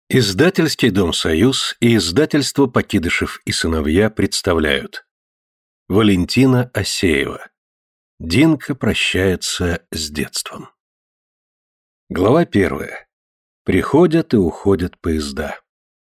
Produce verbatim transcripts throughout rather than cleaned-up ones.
Издательский дом «Союз» и издательство «Покидышев и сыновья» представляют Валентина Асеева. Динка прощается с детством. Глава первая. Приходят и уходят поезда.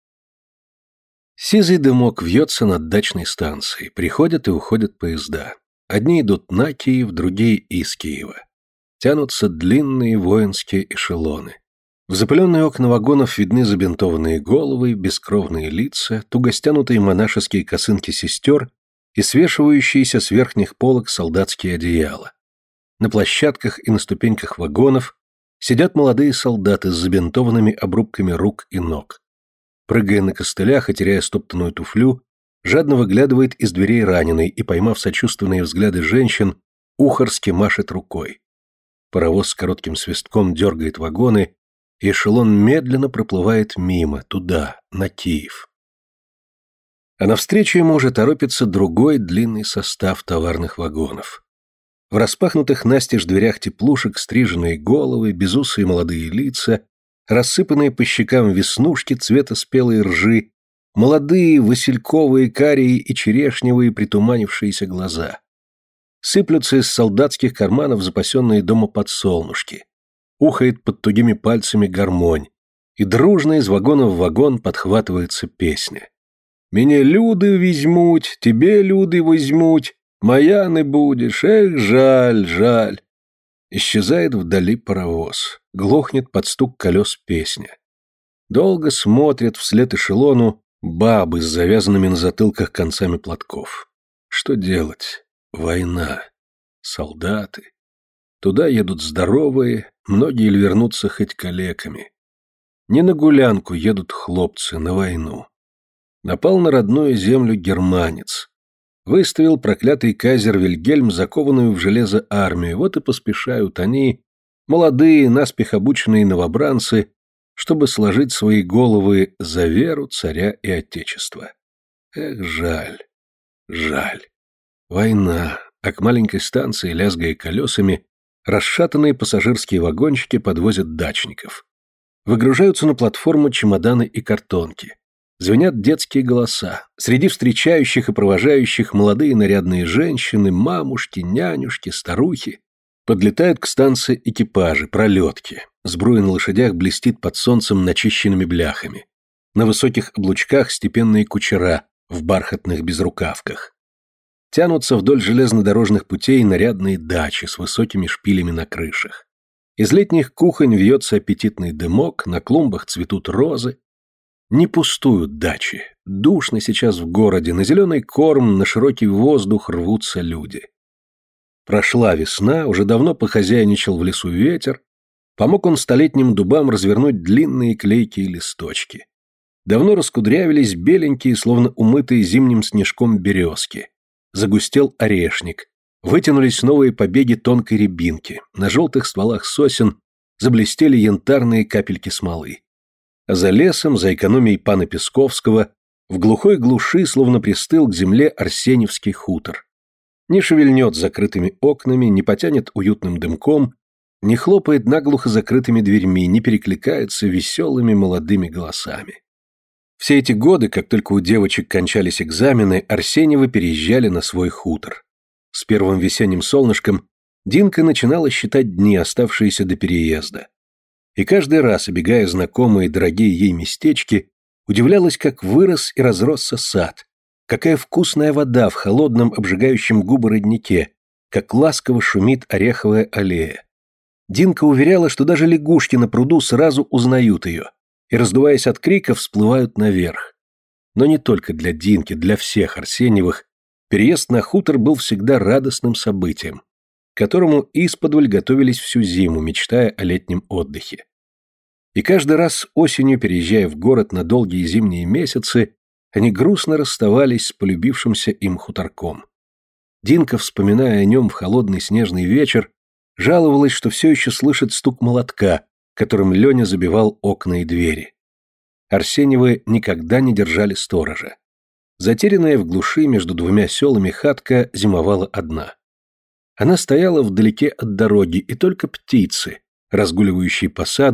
Сизый дымок вьется над дачной станцией. Приходят и уходят поезда. Одни идут на Киев, другие из Киева. Тянутся длинные воинские эшелоны. В запыленные окна вагонов видны забинтованные головы, бескровные лица, туго стянутые монашеские косынки сестер и свешивающиеся с верхних полок солдатские одеяла. На площадках и на ступеньках вагонов сидят молодые солдаты с забинтованными обрубками рук и ног. Прыгая на костылях и теряя стоптанную туфлю, жадно выглядывает из дверей раненый и, поймав сочувственные взгляды женщин, ухарски машет рукой. Паровоз с коротким свистком дергает вагоны, и эшелон медленно проплывает мимо, туда, на Киев. А навстречу ему уже торопится другой длинный состав товарных вагонов. В распахнутых настежь дверях теплушек стриженные головы, безусые молодые лица, рассыпанные по щекам веснушки цвета спелой ржи, молодые васильковые, карие и черешневые притуманившиеся глаза. Сыплются из солдатских карманов запасенные дома подсолнушки. Ухает под тугими пальцами гармонь, и дружно из вагона в вагон подхватывается песня. «Меня люди возьмуть, тебе люди возьмуть, моя не будешь, эх, жаль, жаль». Исчезает вдали паровоз, глохнет под стук колес песня. Долго смотрят вслед эшелону бабы с завязанными на затылках концами платков. Что делать? Война. Солдаты. Туда едут здоровые, многие ль вернутся хоть калеками. Не на гулянку едут хлопцы, на войну. Напал на родную землю германец. Выставил проклятый кайзер Вильгельм закованную в железо армию, вот и поспешают они, молодые, наспех обученные новобранцы, чтобы сложить свои головы за веру царя и отечества. Эх, жаль, жаль. Война, а к маленькой станции, лязгая колесами, расшатанные пассажирские вагончики подвозят дачников. Выгружаются на платформу чемоданы и картонки. Звенят детские голоса. Среди встречающих и провожающих молодые нарядные женщины, мамушки, нянюшки, старухи. Подлетают к станции экипажи, пролетки. Сбруя на лошадях блестит под солнцем начищенными бляхами. На высоких облучках степенные кучера в бархатных безрукавках. Тянутся вдоль железнодорожных путей нарядные дачи с высокими шпилями на крышах. Из летних кухонь вьется аппетитный дымок, на клумбах цветут розы. Не пустуют дачи. Душно сейчас в городе, на зеленый корм, на широкий воздух рвутся люди. Прошла весна, уже давно похозяйничал в лесу ветер, помог он столетним дубам развернуть длинные клейкие листочки. Давно раскудрявились беленькие, словно умытые зимним снежком березки. Загустел орешник, вытянулись новые побеги тонкой рябинки, на желтых стволах сосен заблестели янтарные капельки смолы. А за лесом, за экономией пана Песковского, в глухой глуши словно пристыл к земле Арсеньевский хутор. Не шевельнет закрытыми окнами, не потянет уютным дымком, не хлопает наглухо закрытыми дверьми, не перекликается веселыми молодыми голосами. Все эти годы, как только у девочек кончались экзамены, Арсеньевы переезжали на свой хутор. С первым весенним солнышком Динка начинала считать дни, оставшиеся до переезда. И каждый раз, обегая знакомые дорогие ей местечки, удивлялась, как вырос и разросся сад, какая вкусная вода в холодном, обжигающем губы роднике, как ласково шумит ореховая аллея. Динка уверяла, что даже лягушки на пруду сразу узнают ее и, раздуваясь от крика, всплывают наверх. Но не только для Динки, для всех Арсеньевых переезд на хутор был всегда радостным событием, к которому исподволь готовились всю зиму, мечтая о летнем отдыхе. И каждый раз осенью, переезжая в город на долгие зимние месяцы, они грустно расставались с полюбившимся им хуторком. Динка, вспоминая о нем в холодный снежный вечер, жаловалась, что все еще слышит стук молотка, которым Леня забивал окна и двери. Арсеньевы никогда не держали сторожа. Затерянная в глуши между двумя селами хатка зимовала одна. Она стояла вдалеке от дороги, и только птицы, разгуливающие по саду,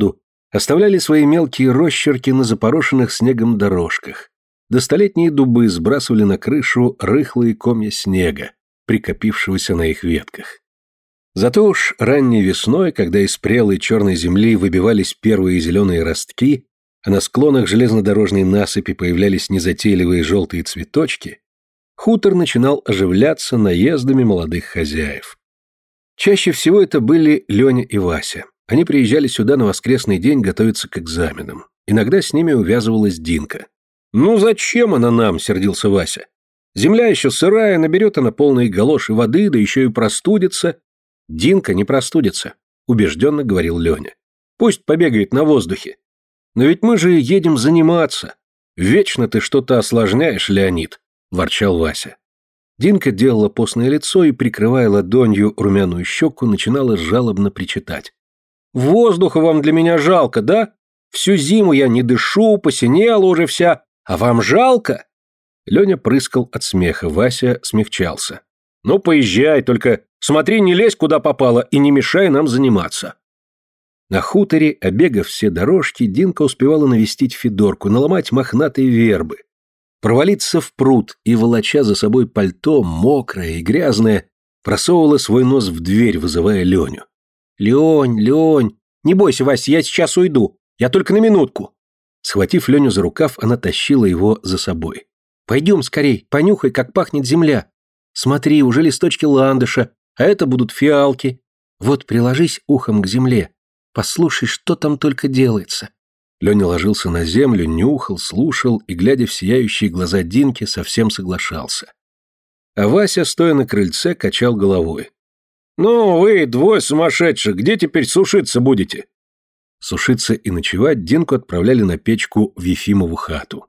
Оставляли свои мелкие росчерки на запорошенных снегом дорожках. Да столетние дубы сбрасывали на крышу рыхлые комья снега, прикопившегося на их ветках. Зато уж ранней весной, когда из прелой черной земли выбивались первые зеленые ростки, а на склонах железнодорожной насыпи появлялись незатейливые желтые цветочки, хутор начинал оживляться наездами молодых хозяев. Чаще всего это были Леня и Вася. Они приезжали сюда на воскресный день готовиться к экзаменам. Иногда с ними увязывалась Динка. «Ну зачем она нам?» – сердился Вася. «Земля еще сырая, наберет она полные галоши воды, да еще и простудится». «Динка не простудится», – убежденно говорил Леня. «Пусть побегает на воздухе. Но ведь мы же едем заниматься. Вечно ты что-то осложняешь, Леонид», – ворчал Вася. Динка делала постное лицо и, прикрывая ладонью румяную щеку, начинала жалобно причитать. «Воздуха вам для меня жалко, да? Всю зиму я не дышу, посинела уже вся, а вам жалко?» Леня прыскал от смеха, Вася смягчался. «Ну, поезжай, только смотри, не лезь куда попало и не мешай нам заниматься». На хуторе, обегав все дорожки, Динка успевала навестить Федорку, наломать мохнатые вербы, провалиться в пруд и, волоча за собой пальто, мокрое и грязное, просовывала свой нос в дверь, вызывая Леню. «Лень, Лень, не бойся, Вася, я сейчас уйду, я только на минутку». Схватив Леню за рукав, она тащила его за собой. «Пойдем скорей, понюхай, как пахнет земля. Смотри, уже листочки ландыша, а это будут фиалки. Вот приложись ухом к земле, послушай, что там только делается». Леня ложился на землю, нюхал, слушал и, глядя в сияющие глаза Динки, совсем соглашался. А Вася, стоя на крыльце, качал головой. «Ну, вы, двое сумасшедших, где теперь сушиться будете?» Сушиться и ночевать Динку отправляли на печку в Ефимову хату.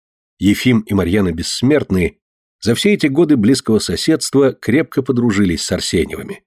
Ефим и Марьяна Бессмертные за все эти годы близкого соседства крепко подружились с Арсеньевыми.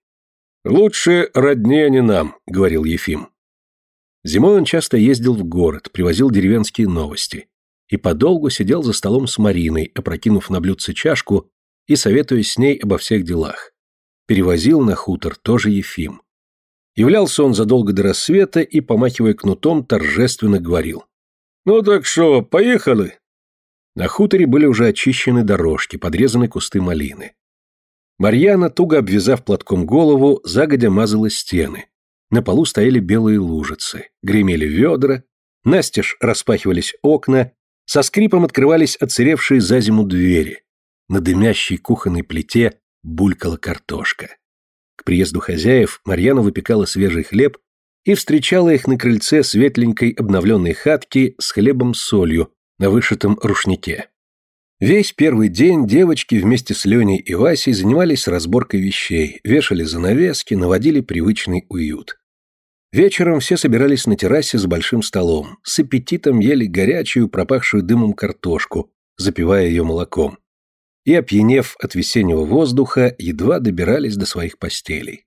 «Лучше роднее они нам», — говорил Ефим. Зимой он часто ездил в город, привозил деревенские новости и подолгу сидел за столом с Мариной, опрокинув на блюдце чашку и советуясь с ней обо всех делах. Перевозил на хутор тоже Ефим. Являлся он задолго до рассвета и, помахивая кнутом, торжественно говорил. «Ну так что, поехали?» На хуторе были уже очищены дорожки, подрезаны кусты малины. Марьяна, туго обвязав платком голову, загодя мазала стены. На полу стояли белые лужицы, гремели ведра, настежь распахивались окна, со скрипом открывались отсыревшие за зиму двери. На дымящей кухонной плите булькала картошка. К приезду хозяев Марьяна выпекала свежий хлеб и встречала их на крыльце светленькой обновленной хатки с хлебом с солью на вышитом рушнике. Весь первый день девочки вместе с Леней и Васей занимались разборкой вещей, вешали занавески, наводили привычный уют. Вечером все собирались на террасе за большим столом, с аппетитом ели горячую, пропахшую дымом картошку, запивая ее молоком. И, опьянев от весеннего воздуха, едва добирались до своих постелей.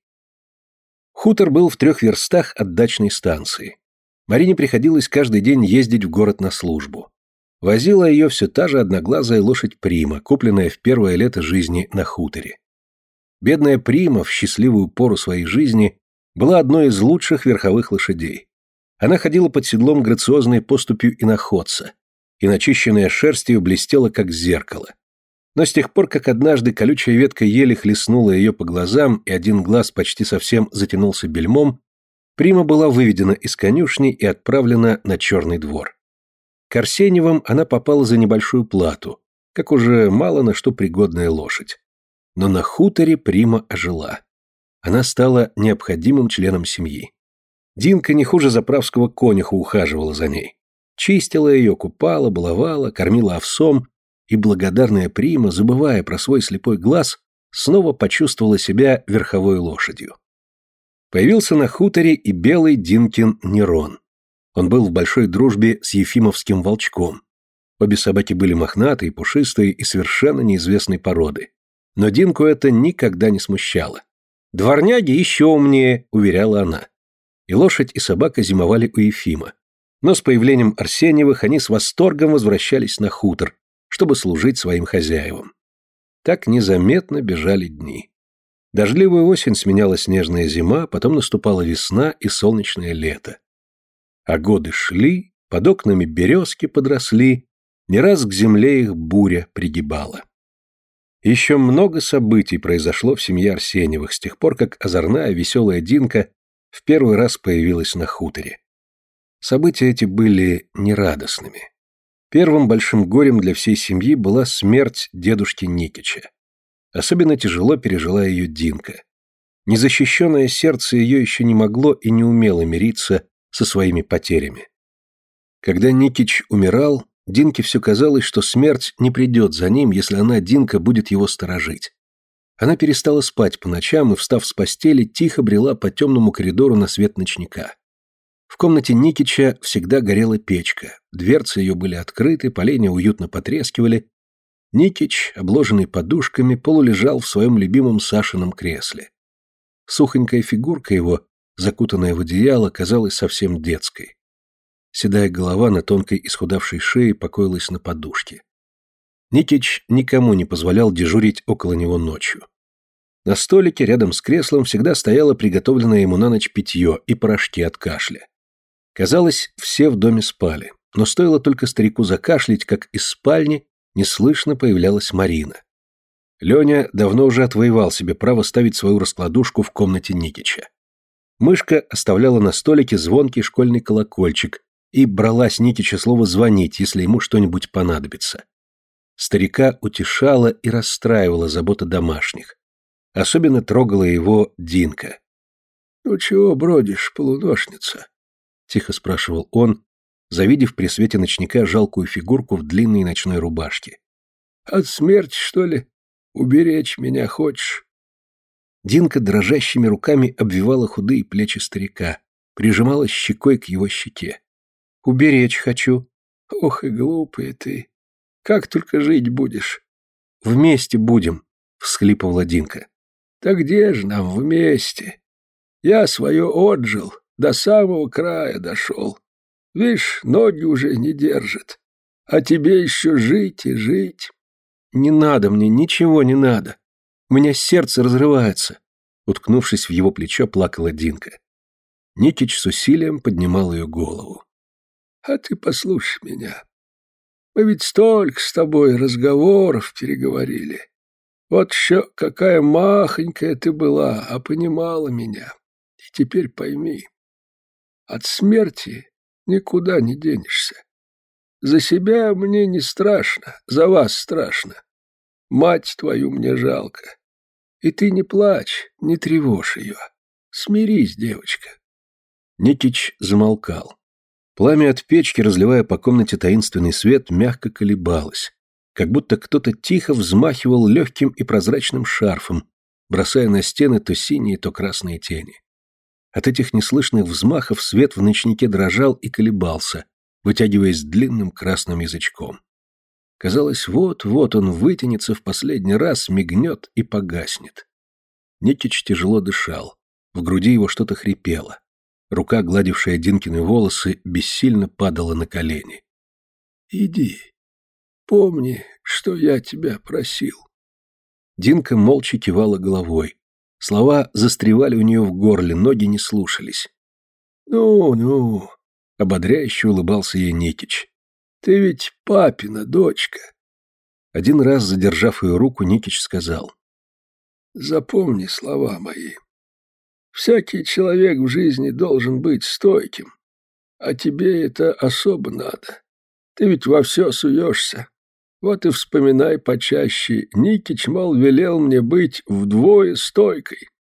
Хутор был в трех верстах от дачной станции. Марине приходилось каждый день ездить в город на службу. Возила ее все та же одноглазая лошадь Прима, купленная в первое лето жизни на хуторе. Бедная Прима в счастливую пору своей жизни была одной из лучших верховых лошадей. Она ходила под седлом грациозной поступью иноходца, и начищенная шерстью блестела, как зеркало. Но с тех пор, как однажды колючая ветка ели хлестнула ее по глазам, и один глаз почти совсем затянулся бельмом, Прима была выведена из конюшни и отправлена на черный двор. К Арсеньевым она попала за небольшую плату, как уже мало на что пригодная лошадь. Но на хуторе Прима ожила. Она стала необходимым членом семьи. Динка не хуже заправского конюха ухаживала за ней. Чистила ее, купала, баловала, кормила овсом, и благодарная Прима, забывая про свой слепой глаз, снова почувствовала себя верховой лошадью. Появился на хуторе и белый Динкин Нерон. Он был в большой дружбе с ефимовским волчком. Обе собаки были мохнатые, пушистые и совершенно неизвестной породы. Но Динку это никогда не смущало. «Дворняги еще умнее», — уверяла она. И лошадь, и собака зимовали у Ефима. Но с появлением Арсеньевых они с восторгом возвращались на хутор, чтобы служить своим хозяевам. Так незаметно бежали дни. Дождливую осень сменяла снежная зима, потом наступала весна и солнечное лето. А годы шли, под окнами березки подросли, не раз к земле их буря пригибала. Еще много событий произошло в семье Арсеньевых с тех пор, как озорная, веселая Динка в первый раз появилась на хуторе. События эти были нерадостными. Первым большим горем для всей семьи была смерть дедушки Никича. Особенно тяжело пережила ее Динка. Незащищенное сердце ее еще не могло и не умело мириться со своими потерями. Когда Никич умирал, Динке все казалось, что смерть не придет за ним, если она, Динка, будет его сторожить. Она перестала спать по ночам и, встав с постели, тихо брела по темному коридору на свет ночника. В комнате Никича всегда горела печка, дверцы ее были открыты, поленья уютно потрескивали. Никич, обложенный подушками, полулежал в своем любимом Сашином кресле. Сухонькая фигурка его, закутанная в одеяло, казалась совсем детской. Седая голова на тонкой исхудавшей шее покоилась на подушке. Никич никому не позволял дежурить около него ночью. На столике рядом с креслом всегда стояло приготовленное ему на ночь питье и порошки от кашля. Казалось, все в доме спали, но стоило только старику закашлять, как из спальни неслышно появлялась Марина. Леня давно уже отвоевал себе право ставить свою раскладушку в комнате Никича. Мышка оставляла на столике звонкий школьный колокольчик и брала с Никича слово звонить, если ему что-нибудь понадобится. Старика утешала и расстраивала забота домашних. Особенно трогала его Динка. «Ну чего бродишь, полуношница?» — тихо спрашивал он, завидев при свете ночника жалкую фигурку в длинной ночной рубашке. «От смерти, что ли? Уберечь меня хочешь?» Динка дрожащими руками обвивала худые плечи старика, прижимала щекой к его щеке. «Уберечь хочу». «Ох и глупая ты! Как только жить будешь?» «Вместе будем», — всхлипывала Динка. «Да где же нам вместе? Я свое отжил, до самого края дошел. Видишь, ноги уже не держат. А тебе еще жить и жить». «Не надо мне, ничего не надо. У меня сердце разрывается», — уткнувшись в его плечо, плакала Динка. Никич с усилием поднимал ее голову. «А ты послушай меня. Мы ведь столько с тобой разговоров переговорили. Вот еще какая махонькая ты была, а понимала меня. И теперь пойми, от смерти никуда не денешься. За себя мне не страшно, за вас страшно. Мать твою мне жалко. И ты не плачь, не тревожь ее. Смирись, девочка». Никич замолкал. Пламя от печки, разливая по комнате таинственный свет, мягко колебалось, как будто кто-то тихо взмахивал легким и прозрачным шарфом, бросая на стены то синие, то красные тени. От этих неслышных взмахов свет в ночнике дрожал и колебался, вытягиваясь длинным красным язычком. Казалось, вот-вот он вытянется в последний раз, мигнет и погаснет. Никич тяжело дышал, в груди его что-то хрипело. Рука, гладившая Динкины волосы, бессильно падала на колени. «Иди, помни, что я тебя просил». Динка молча кивала головой. Слова застревали у нее в горле, ноги не слушались. «Ну, ну», — ободряюще улыбался ей Никич, — «ты ведь папина дочка». Один раз, задержав ее руку, Никич сказал: «Запомни слова мои. Всякий человек в жизни должен быть стойким, а тебе это особо надо. Ты ведь во все суешься. Вот и вспоминай почаще. Никич, мол, велел мне быть вдвое стойкой».